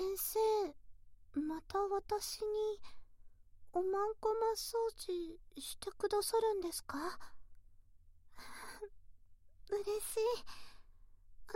先生、また私におまんこマッサージしてくださるんですか？嬉しい。先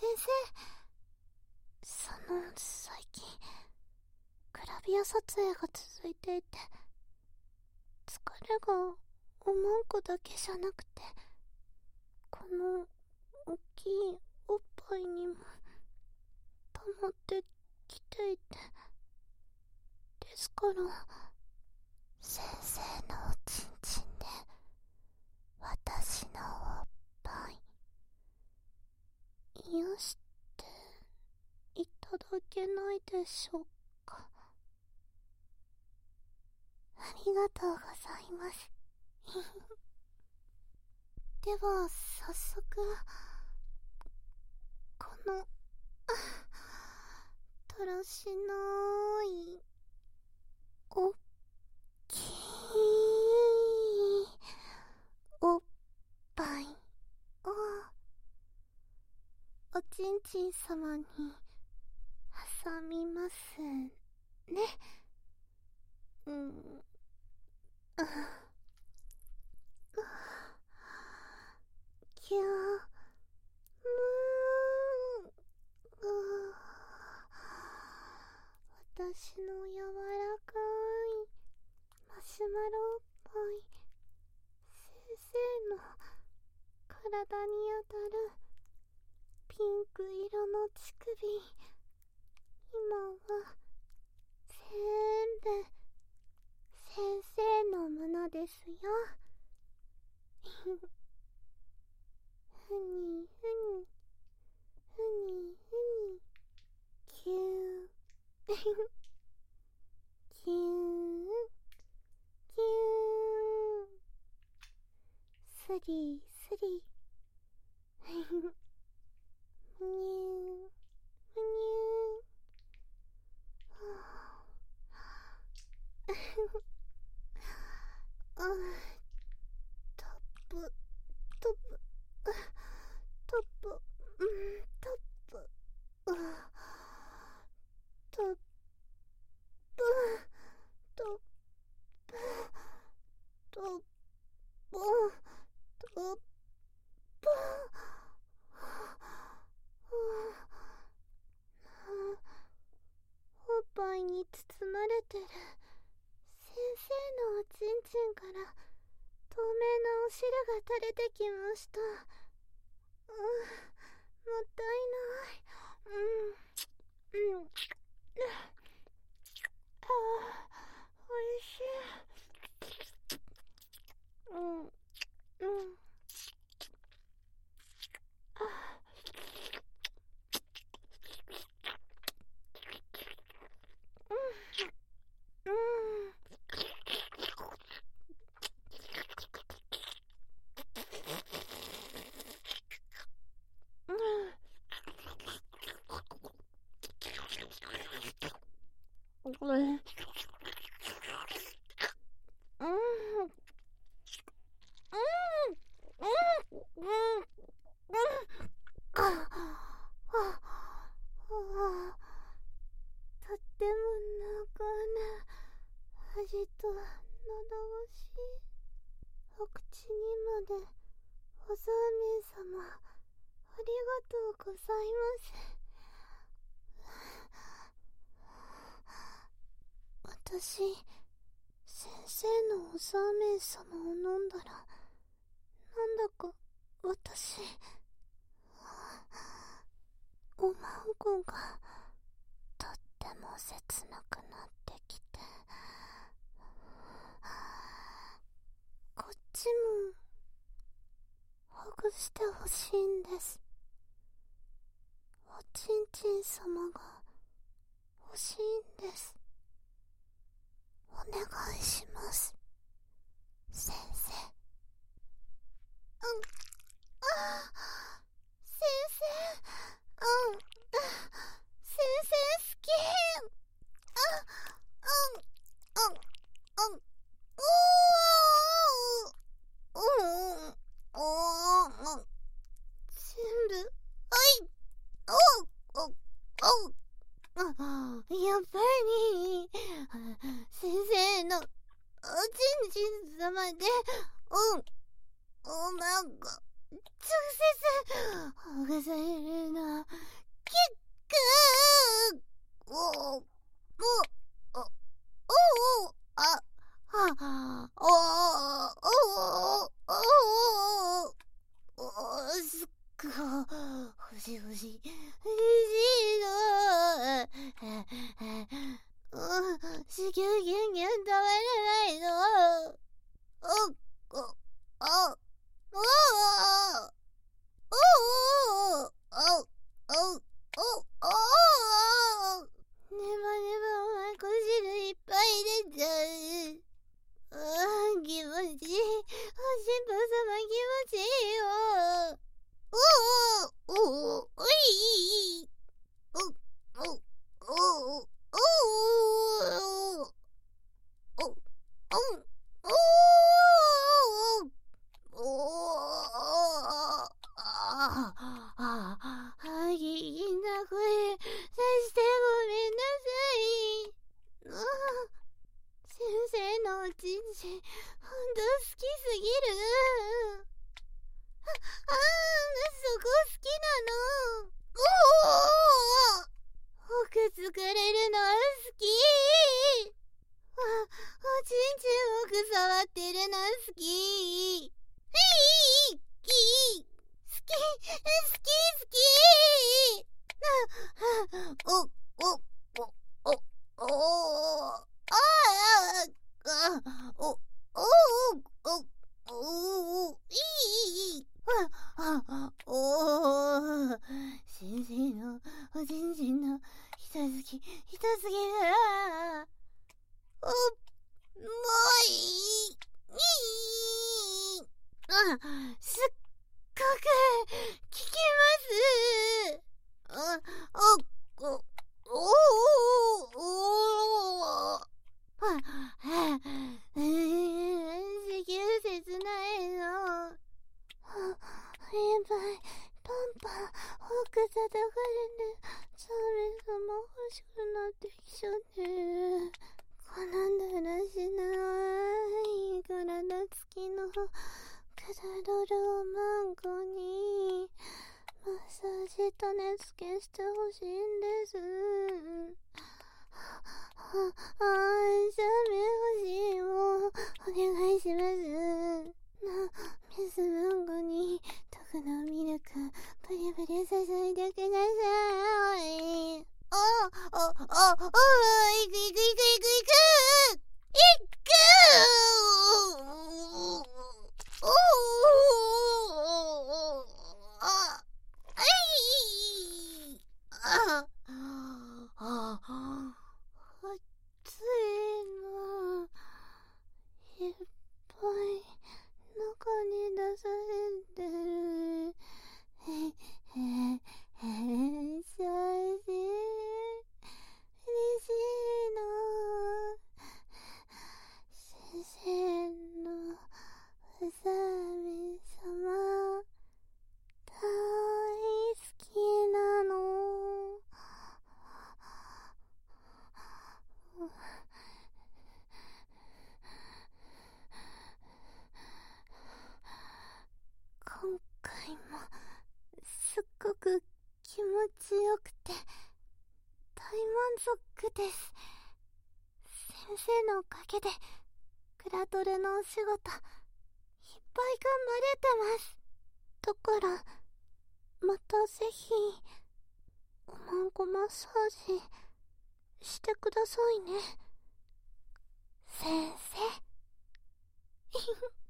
生、最近グラビア撮影が続いていて、疲れがおまんこだけじゃなくて、この大きいおっぱいにも溜まってきていて、ですから先生のおちんちんで私のおっぱい癒していただけないでしょうか？ありがとうございます。では早速、このだらしないおっきいおっぱいをおちんちん様に挟みますね。キュー私の柔らかいマシュマロっぽい先生の体に当たるピンク色の乳首、今は全部先生のものですよ。ふにふにふにふにキューキューキュースリスリふにゅーふにゅートップトップトップトップトップトップトップトップおっぱいに包まれてる先生のおちんちんから透明なお汁が垂れてきました。もったいない。おいしい。とっても濃厚な味と喉越し、お口にまでおそうめん様、ありがとうございます。私、先生のおそうめん様を飲んだら、なんだか私、おまんこがとっても切なくなってきて、こっちもほぐしてほしいんです。おちんちん様が欲しいんです。お願いします、先生。先生、先生好き。全部、はい。 先生のおちんちん様でおまんこ直接ほぐされるの結構おあすっごほしほしの子宮ギュンギュン止まらないのネバネバお前こ汁いっぱい出ちゃう。気持ちいい。おしっぽ様気持ちいいよ。おいいいな声さしてごめんなさい。先生のおちんちんほんと好きすぎる。そこ好きなの。奥つかれるの好き。おちんちん奥触ってるの好き。好き。先生のおちんちんの人好きだ。もういい。すっごく効きます。子宮切ないの。やばい、パンパン奥叩かれる。それがも欲しくなってきちゃってる。このだらしない体つきのくだどるおまんこにマッサージと根付けしてほしいんです。写メ欲しいもお願いします。ミスマンゴに特のミルクプリプリ注いでください。いく暑いのいっぱい中に出されてる。し嬉しいの。先生のうさみ様大好きなの。今回もすっごく気持ちよくて大満足です。先生のおかげでクラトルのお仕事いっぱい頑張れてます。だからまたぜひおまんこマッサージしてくださいね、先生。